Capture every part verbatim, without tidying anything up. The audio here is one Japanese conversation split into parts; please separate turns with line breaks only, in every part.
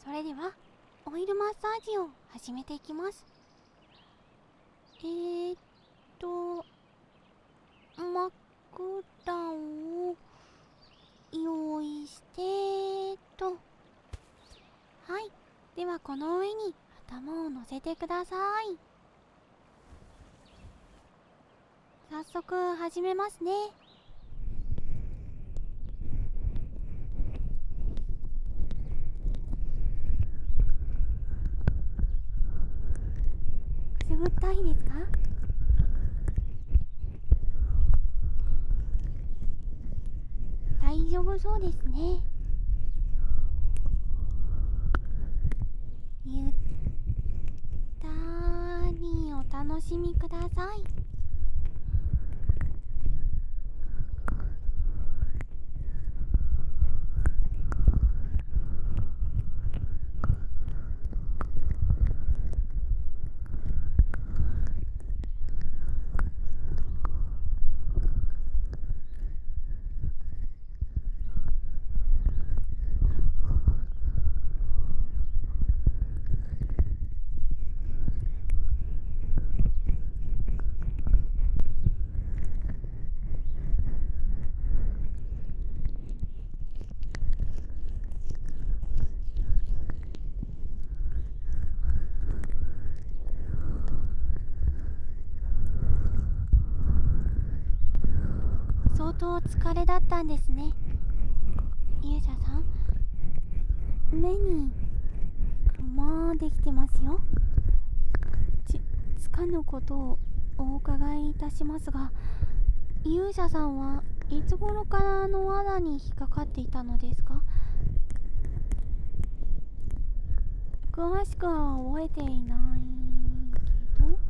それではオイルマッサージを始めていきます。えーっと枕を用意してと、はい、ではこの上に頭を乗せてください。早速始めますね。くすぐったいですか？大丈夫そうですね。ゆったりお楽しみください。相当お疲れだったんですね。勇者さん、目にクマできてますよ。ちつかぬことをお伺いいたしますが、勇者さんはいつ頃からあの罠に引っかかっていたのですか？詳しくは覚えていないけど、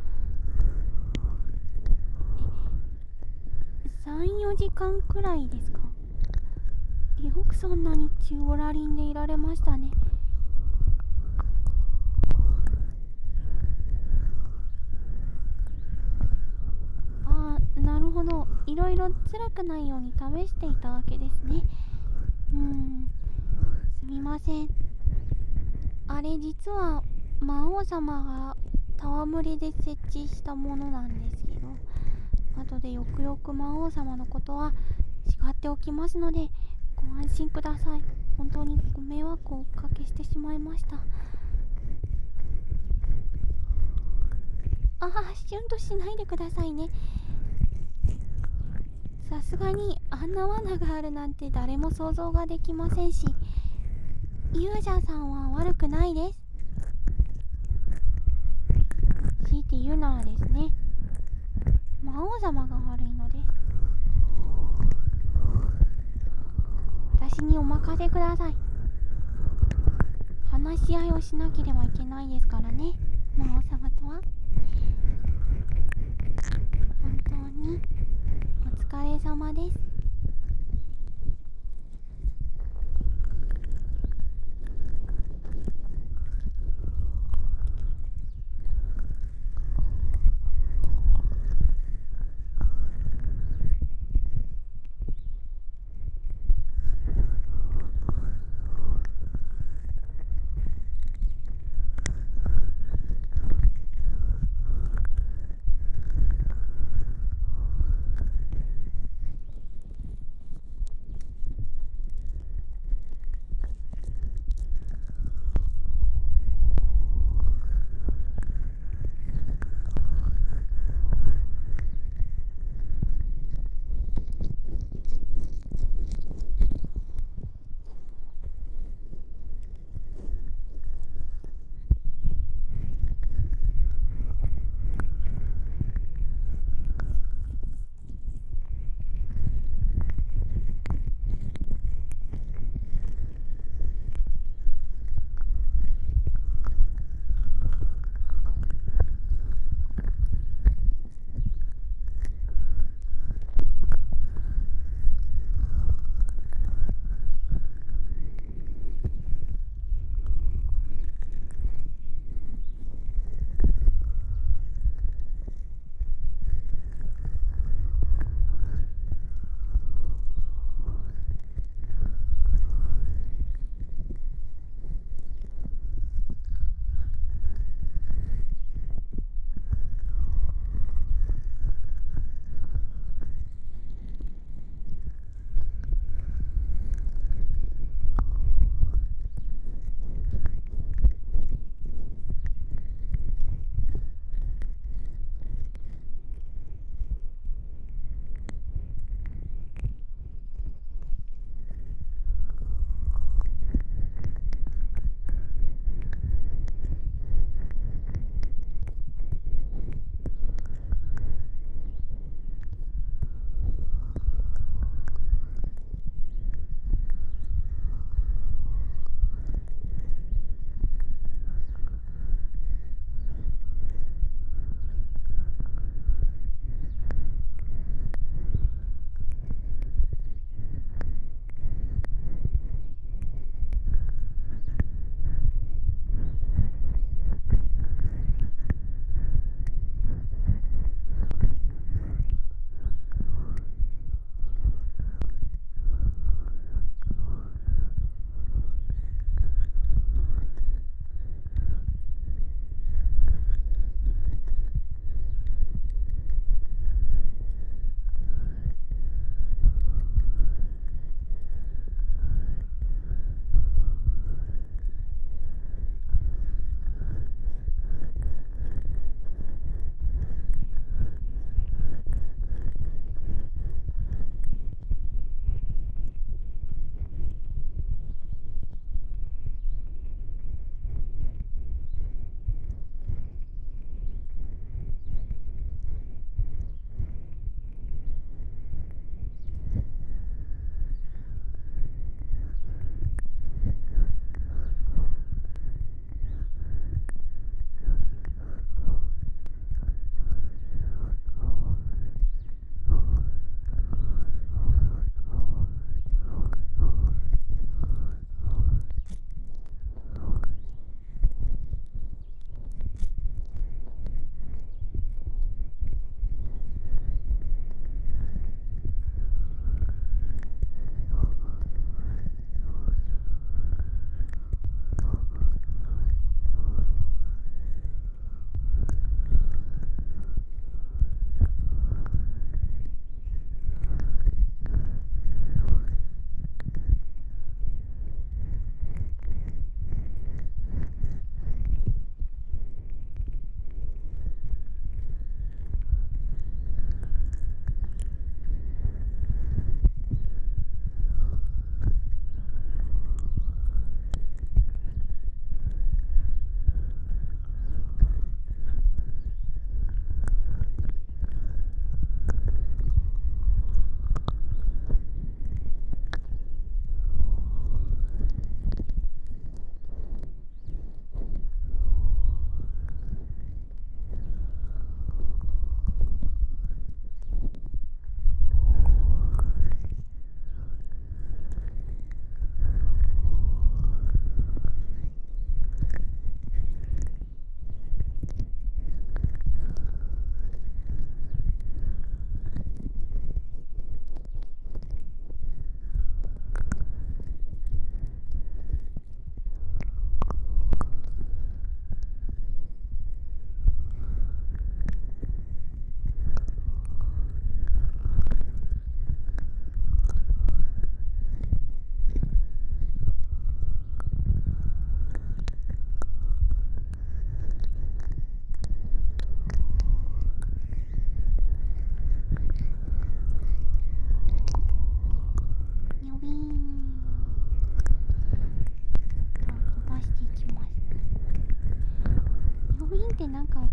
えさん、よじかんくらいですか？よくそんなに中オラリンでいられましたね。ああ、なるほど。いろいろ辛くないように試していたわけですね。うーん、すみません。あれ実は魔王様が戯れで設置したものなんですけど、後でよくよく魔王様のことは叱っておきますのでご安心ください。本当にご迷惑をおかけしてしまいました。ああ、シュンとしないでくださいね。さすがにあんな罠があるなんて誰も想像ができませんし、勇者さんは悪くないです。強いて言うならですね、魔王様が悪いので、私にお任せください。話し合いをしなければいけないですからね、魔王様とは。本当にお疲れ様です。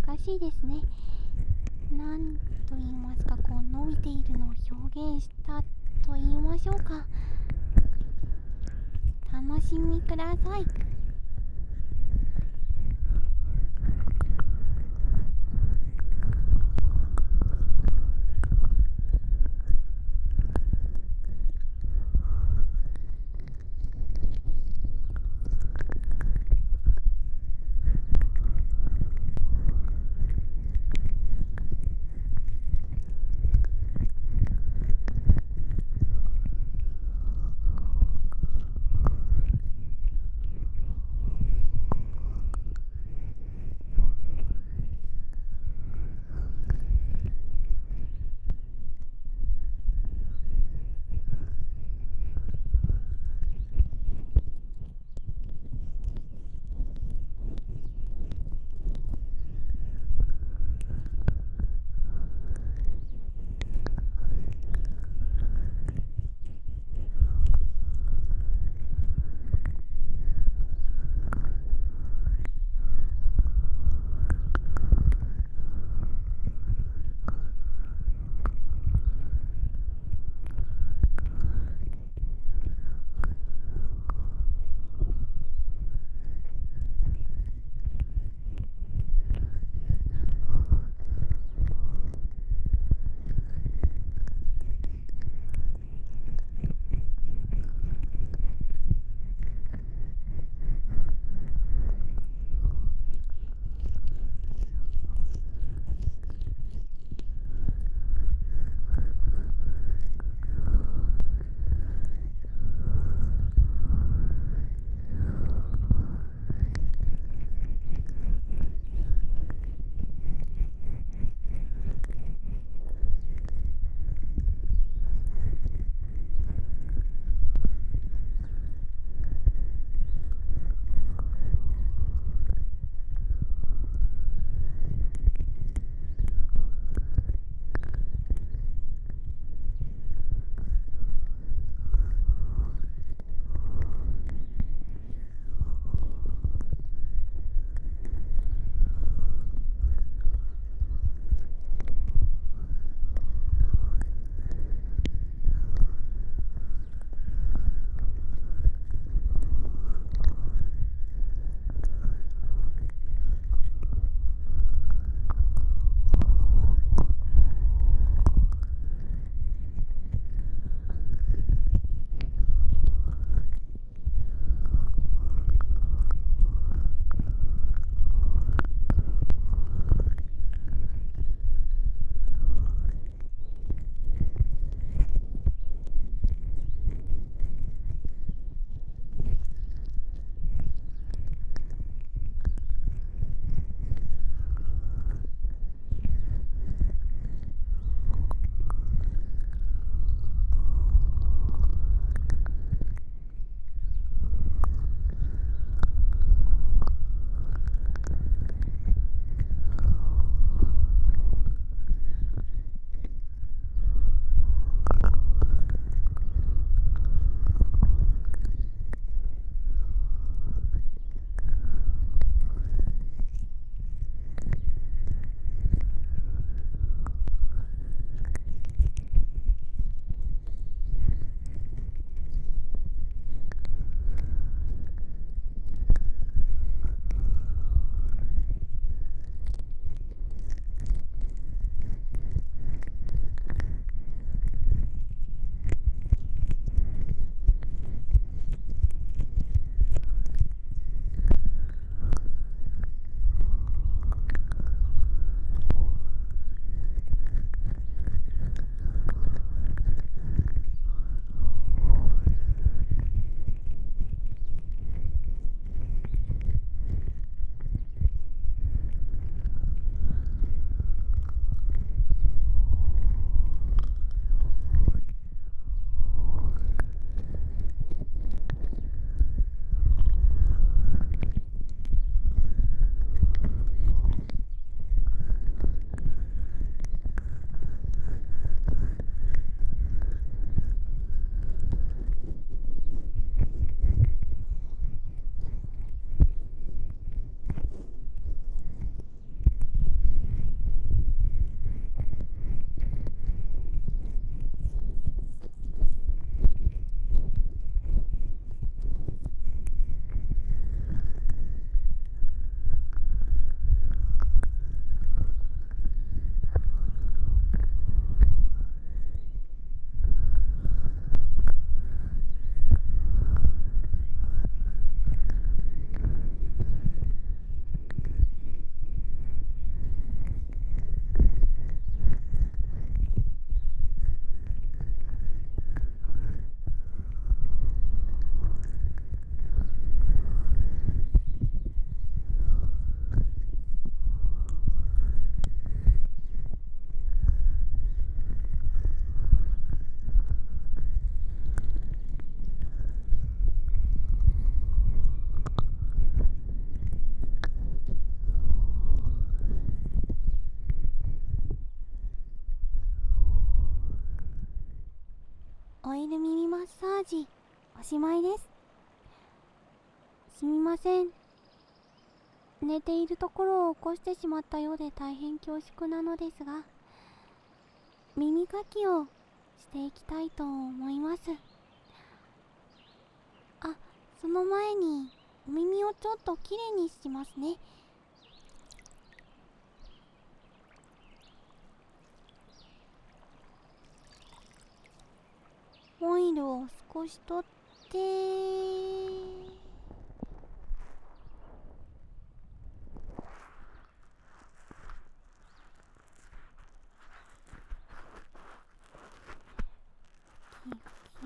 しいですね。なんと言いますか、こう伸びているのを表現したと言いましょうか。楽しみください。 時おしまいです。すみません。寝ているところを起こしてしまったようで大変恐縮なのですが、耳かきをしていきたいと思います。あ、その前にお耳をちょっときれいにしますね。オイルを少し取ってキキ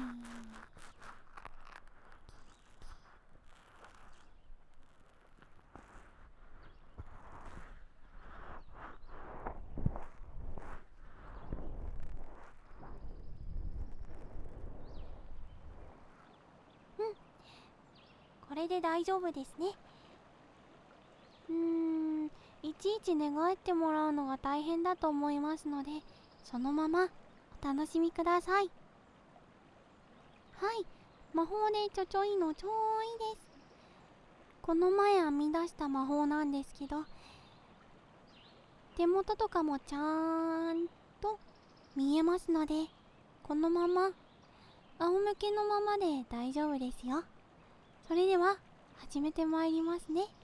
うん、これで大丈夫ですね。うーん、いちいち寝返ってもらうのが大変だと思いますので、そのままお楽しみください。はい、魔法でちょちょいのちょーいです。この前編み出した魔法なんですけど、手元とかもちゃんと見えますので、このまま仰向けのままで大丈夫ですよ。それでは始めてまいりますね。